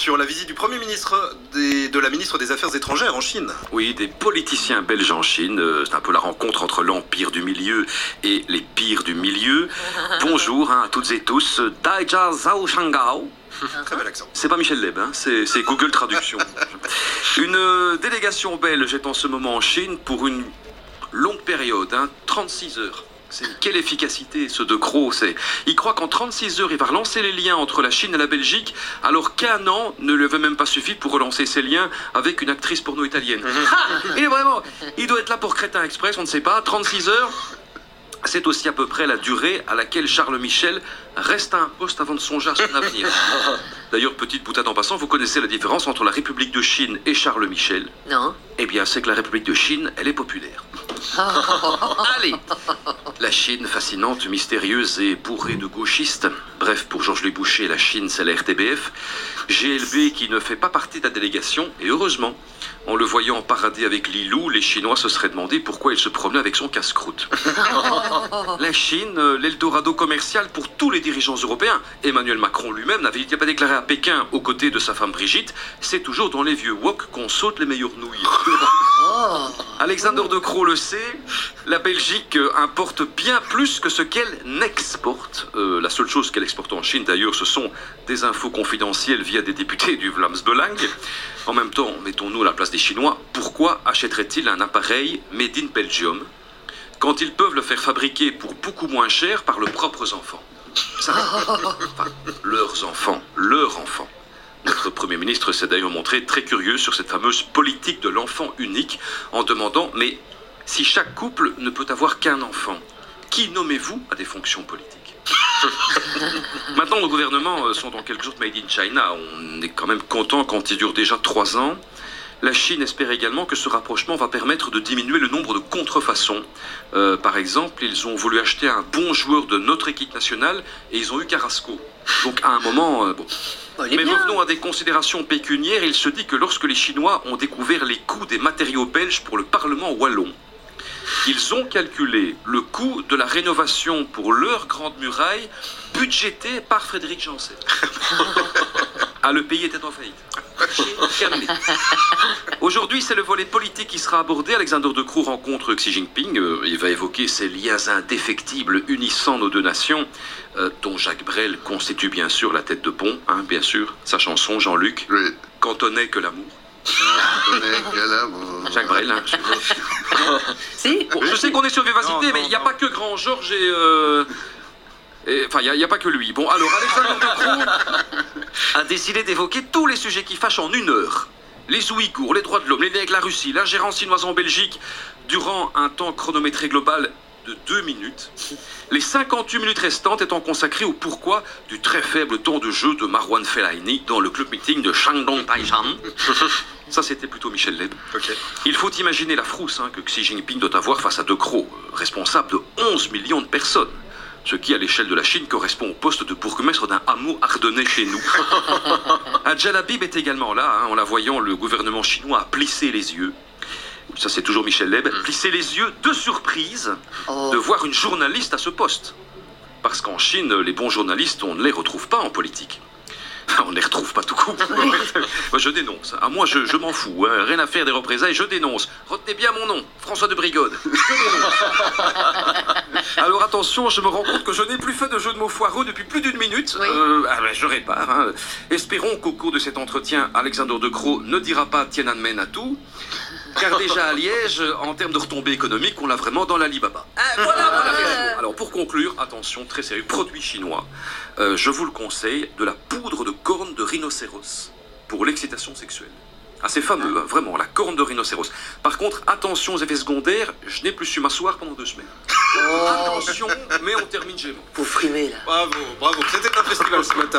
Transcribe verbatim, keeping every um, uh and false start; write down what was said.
sur la visite du Premier ministre des, de la ministre des Affaires étrangères en Chine. Oui, des politiciens belges en Chine. Euh, c'est un peu la rencontre entre l'Empire du Milieu et les pires du Milieu. Bonjour hein, à toutes et tous. Daija Zhao Shangao. Très bel accent. C'est pas Michel Leb, hein, c'est, c'est Google Traduction. Une euh, délégation belge est en ce moment en Chine pour une longue période, hein, trente-six heures. C'est, quelle efficacité ce De Croo, c'est. Il croit qu'en trente-six heures, il va relancer les liens entre la Chine et la Belgique, alors qu'un an ne lui avait même pas suffi pour relancer ses liens avec une actrice porno italienne. Ah, il est vraiment, il doit être là pour Crétin Express, on ne sait pas, trente-six heures. C'est aussi à peu près la durée à laquelle Charles Michel reste à un poste avant de songer à son avenir. D'ailleurs, petite boutade en passant, vous connaissez la différence entre la République de Chine et Charles Michel? Non. Eh bien, c'est que la République de Chine, elle est populaire. Allez, la Chine, fascinante, mystérieuse et bourrée de gauchistes. Bref, pour Georges-Louis Boucher, la Chine, c'est la R T B F. G L B qui ne fait pas partie de la délégation, et heureusement, en le voyant parader avec Lilou, les Chinois se seraient demandé pourquoi il se promenait avec son casse-croûte. La Chine, l'Eldorado commercial pour tous les dirigeants européens. Emmanuel Macron lui-même n'avait pas déclaré à Pékin, aux côtés de sa femme Brigitte, c'est toujours dans les vieux wok qu'on saute les meilleures nouilles. Alexander De Croo le sait, la Belgique importe bien plus que ce qu'elle n'exporte. Euh, la seule chose qu'elle exporte en Chine, d'ailleurs, ce sont des infos confidentielles via des députés du Vlaams Belang. En même temps, mettons-nous à la place des Chinois, pourquoi achèteraient-ils un appareil made in Belgium quand ils peuvent le faire fabriquer pour beaucoup moins cher par leurs propres enfants? Ça, enfin, leurs enfants, leurs enfants. Notre Premier ministre s'est d'ailleurs montré très curieux sur cette fameuse politique de l'enfant unique en demandant « Mais si chaque couple ne peut avoir qu'un enfant, qui nommez-vous à des fonctions politiques ?» Maintenant, nos gouvernements sont en quelque sorte made in China. On est quand même content quand il dure déjà trois ans. La Chine espère également que ce rapprochement va permettre de diminuer le nombre de contrefaçons. Euh, par exemple, ils ont voulu acheter un bon joueur de notre équipe nationale et ils ont eu Carrasco. Donc à un moment, euh, bon. Bon, Mais bien. revenons à des considérations pécuniaires. Il se dit que lorsque les Chinois ont découvert les coûts des matériaux belges pour le Parlement wallon, ils ont calculé le coût de la rénovation pour leur grande muraille budgété par Frédéric Janssen. Ah, le pays était en faillite. Terminé. Aujourd'hui, c'est le volet politique qui sera abordé. Alexander De Croo rencontre Xi Jinping. Euh, il va évoquer ces liens indéfectibles unissant nos deux nations, euh, dont Jacques Brel constitue bien sûr la tête de pont, hein, bien sûr. Sa chanson, Jean-Luc, Oui. Quand on est que l'amour. On est que l'amour. Jacques Brel, hein. Si. Bon, je sais qu'on est sur Vivacité, Non, non, mais il n'y a non. pas que Grand Georges et... euh, et- Enfin, il n'y a, a pas que lui. Bon, alors, Alexander De Croo a décidé d'évoquer tous les sujets qui fâchent en une heure. Les Ouïghours, les droits de l'homme, les liens avec la Russie, l'ingérence chinoise en Belgique, durant un temps chronométré global de deux minutes. Les cinquante-huit minutes restantes étant consacrées au pourquoi du très faible temps de jeu de Marwan Fellaini dans le club meeting de Shandong Taishan. Ça, c'était plutôt Michel Leb. Ok. Il faut imaginer la frousse hein, que Xi Jinping doit avoir face à De Croo, euh, responsable de onze millions de personnes. Ce qui, à l'échelle de la Chine, correspond au poste de bourgmestre d'un hameau ardennais chez nous. Adjel Habib est également là. Hein, en la voyant, le gouvernement chinois a plissé les yeux. Ça, c'est toujours Michel Leb. Plisser les yeux de surprise Oh. de voir une journaliste à ce poste. Parce qu'en Chine, les bons journalistes, on ne les retrouve pas en politique. On ne les retrouve pas tout court. Moi, je dénonce. À moi, je, je m'en fous. Hein. Rien à faire des représailles, je dénonce. Retenez bien mon nom, François de Brigode. Je dénonce. Alors attention, je me rends compte que je n'ai plus fait de jeu de mots foireux depuis plus d'une minute. Oui. Euh, ah ben, je répare. Hein. Espérons qu'au cours de cet entretien, Alexander De Croo ne dira pas Tiananmen à tout. Car déjà à Liège, en termes de retombées économiques, on l'a vraiment dans l'Alibaba. Ah, voilà, voilà, raison. Alors pour conclure, attention, très sérieux, produit chinois. Euh, je vous le conseille, de la poudre de corne de rhinocéros pour l'excitation sexuelle. Ah, c'est fameux, hein, vraiment, la corne de rhinocéros. Par contre, attention aux effets secondaires, je n'ai plus su m'asseoir pendant deux semaines. Attention, mais on termine chez moi. Vous frimez là. Bravo, bravo. C'était un festival ce matin.